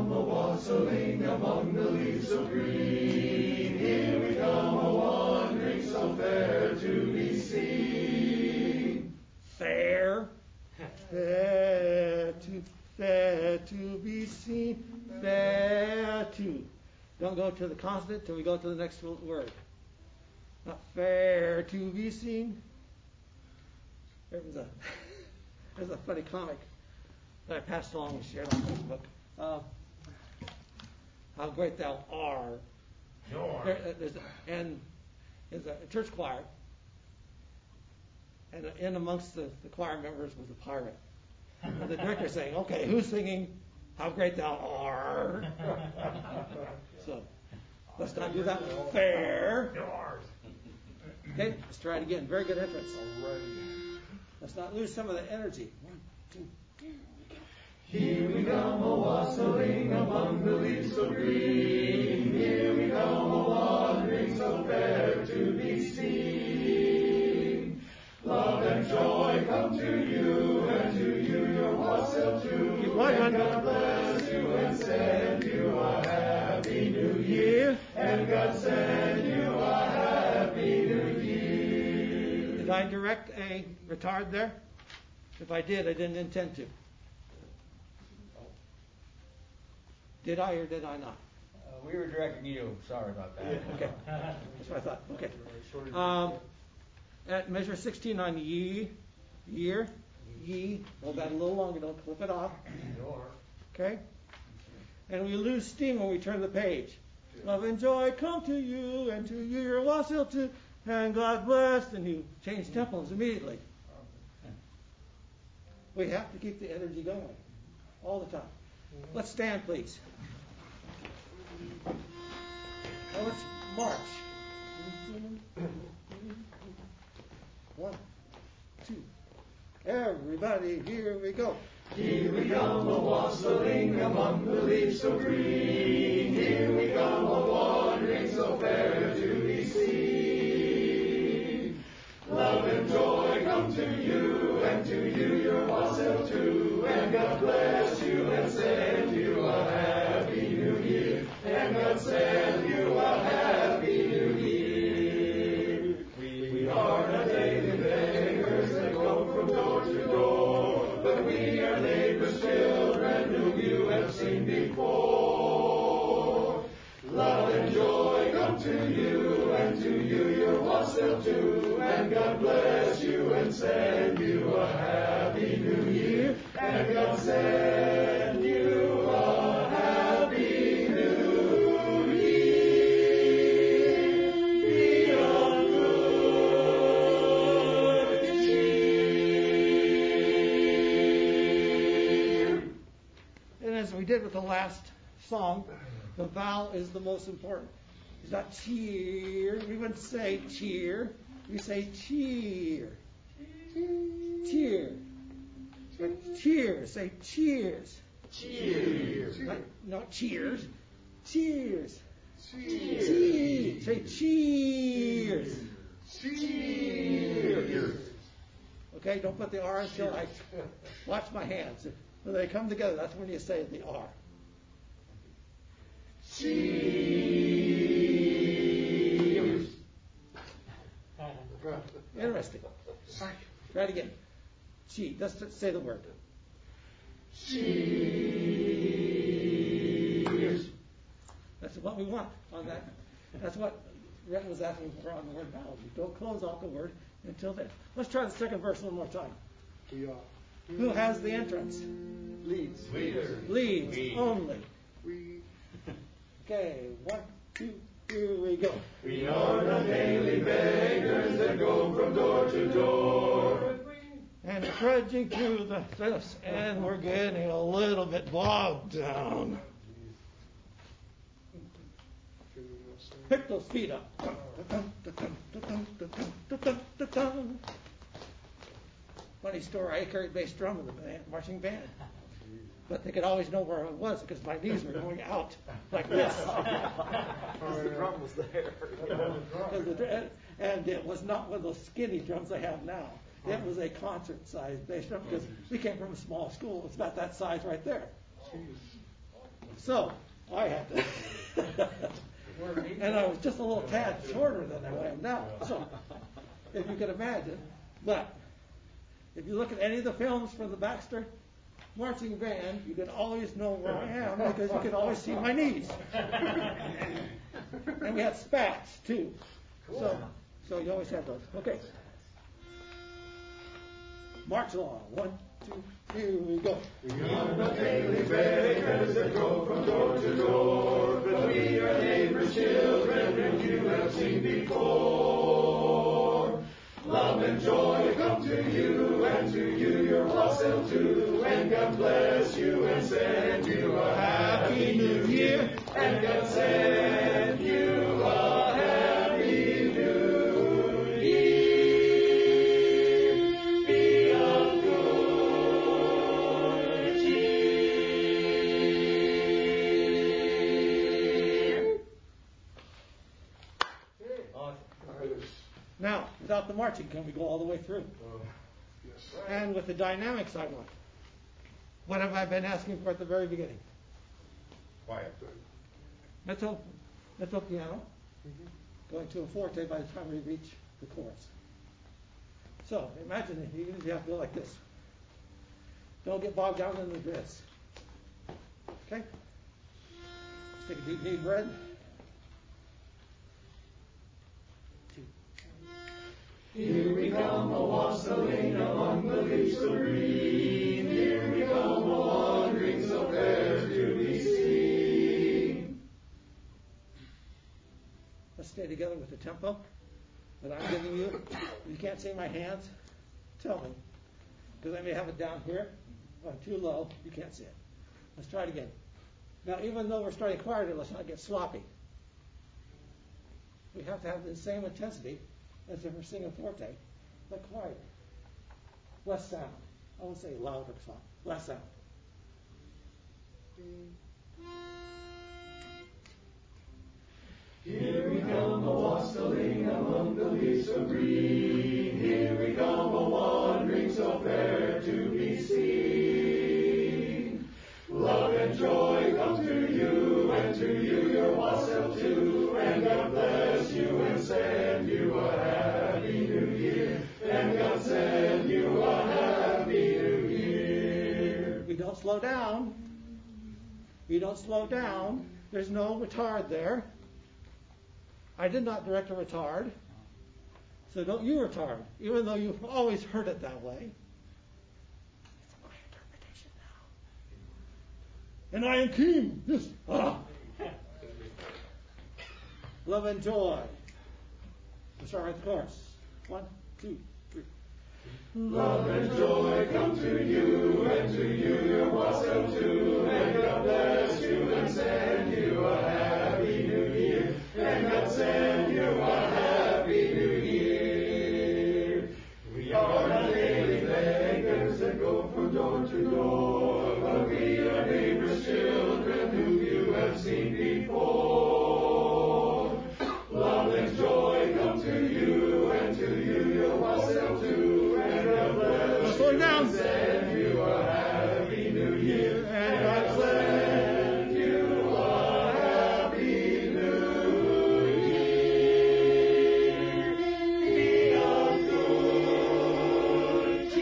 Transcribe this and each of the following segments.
come a-wassailing among the leaves so green. Here we come a-wandering so fair to be seen. Fair. Fair to be seen. Fair to. Don't go to the consonant till we go to the next word. Not fair to be seen. There's a funny comic that I passed along and shared on Facebook. How great thou art. There's a church choir, and in amongst the choir members was a pirate. And the director saying, "Okay, who's singing How Great Thou Art?" So let's not do that. Fair. Okay, let's try it again. Very good entrance. Let's not lose some of the energy. 1, 2. Here we come a-wassailing among the leaves so green. Here we come a-wandering so fair to be seen. Love and joy come to you, and to you your wassail too. And God bless you and send you a happy new year. And God send you a happy new year. Did I direct a retard there? If I did, I didn't intend to. Did I or did I not? We were directing you. Sorry about that. Okay. That's what I thought. Okay. At measure 16 on ye, year, ye, hold that a little longer, don't clip it off. Okay? And we lose steam when we turn the page. Love and joy come to you, and to you your wassail too, and God bless, and you change tempos immediately. We have to keep the energy going all the time. Let's stand, please. Now let's march. 1, 2. Everybody, here we go. Here we come a-wassailing among the leaves so green. Here we come a-wandering so fair to be seen. Love and joy come to you, and to you your wassail too. And God bless you and send you a happy new year. And God send you a happy new year. We are not daily beggars that go from door to door, but we are neighbors' children whom you have seen before. Love and joy come to you, and to you your wassail too. And God bless you and send you a happy new year. And God send you a happy new year. Be on good cheer. And as we did with the last song, the vowel is the most important. It's not cheer. We wouldn't say cheer. We say cheer. Cheer. Cheers. Say cheers. Cheers. Not cheers. Cheers. Cheers. Say cheers. Cheers. Okay, don't put the R until I watch my hands. When they come together, that's when you say the R. Cheers. Interesting. Try it again. Chi. Let's say the word. Cheers. That's what we want on that. That's what Renton was asking for on the word vowels. You don't close off the word until then. Let's try the second verse one more time. Who has the entrance? Leads. Leads only. Okay, 1, 2, here we go. We are not daily beggars that go from door to door. And trudging through the cliffs, and we're getting a little bit bogged down. Pick those feet up. Funny story, I carried bass drum in the marching band. But they could always know where I was because my knees were going out like this. Because the drum was there. And it was not one of those skinny drums I have now. It was a concert-sized bass drum because we came from a small school. It's about that size right there. So I had to, and I was just a little tad shorter than I am now. So if you could imagine, but if you look at any of the films from the Baxter marching band, you can always know where I am because you can always see my knees. And we had spats too. Cool. So you always have those. Okay. March along. 1, 2, here we go. We are not daily beggars that go from door to door, but we are neighbors' children whom you have seen before. Love and joy come to you, and to you your wassail too, and God bless you and send you a happy new year, and God send you a happy new year. Be of good cheer. Now, without the marching, can we go all the way through? Yes. And with the dynamics I want. What have I been asking for at the very beginning? Quiet. Mezzo piano, going to a forte by the time we reach the chorus. So imagine it, even if you have to go like this. Don't get bogged down in the dress. Okay? Let's take a deep breath. 2. Here we come a-wassailing among the leaves so green. Here we come a-wandering so fair to be seen. Let's stay together with the tempo that I'm giving you. If you can't see my hands, tell me. Because I may have it down here, or too low, you can't see it. Let's try it again. Now, even though we're starting quieter, let's not get sloppy. We have to have the same intensity as if we're singing forte, but quieter. Less sound. I won't say louder sound. Less sound. Here we come a-wassailing among the leaves so green. Here we come a-wandering so fair to be seen. Love and joy come to you, and to you your wassail too, and God bless you and send you a happy new year, and God send you a happy new year. We don't slow down. We don't slow down. There's no retard there. I did not direct a retard, so don't you retard, even though you've always heard it that way. It's my interpretation now. And I am king. Yes. Love and joy. Let's start with the chorus. 1, 2, 3. Love and joy come to you, and to you your wassail too, and God bless you and send you a happy new year, and God send you a happy new year. We are not daily beggars that go from door to door, but we are neighbors' children whom you have seen before. Love and joy come to you, and to you your wassail too, and God bless Slow you down. and send you a happy new year, and God send you a happy new year. Be of good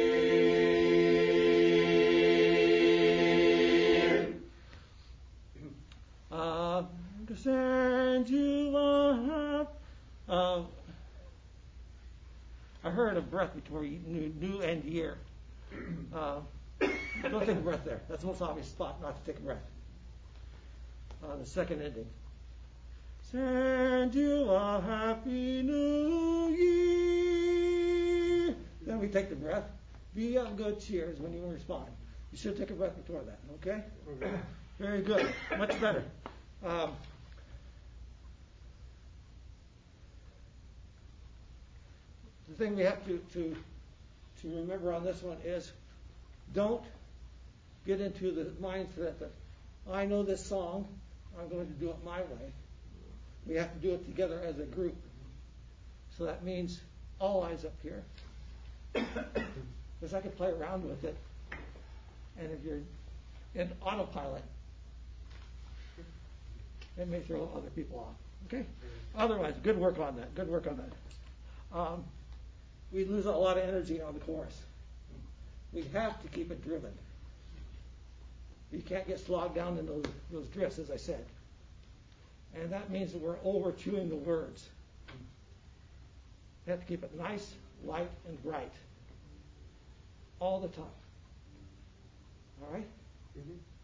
cheer. To send you a I heard a breath before you new end year. Don't take a breath there. That's the most obvious spot not to take a breath. The second ending. Send you a happy new year. Then we take the breath. Be of good cheer is when you respond. You should take a breath before that, okay? Very good. Much better. The thing we have to remember on this one is don't get into the mindset that I know this song, I'm going to do it my way. We have to do it together as a group. So that means all eyes up here. Because I can play around with it. And if you're in autopilot, It may throw other people off. Okay? Otherwise, good work on that. Good work on that. We lose a lot of energy on the chorus. We have to keep it driven. You can't get slogged down in those drifts, as I said. And that means that we're over-chewing the words. You have to keep it nice, light, and bright. All the time. All right? Mm-hmm.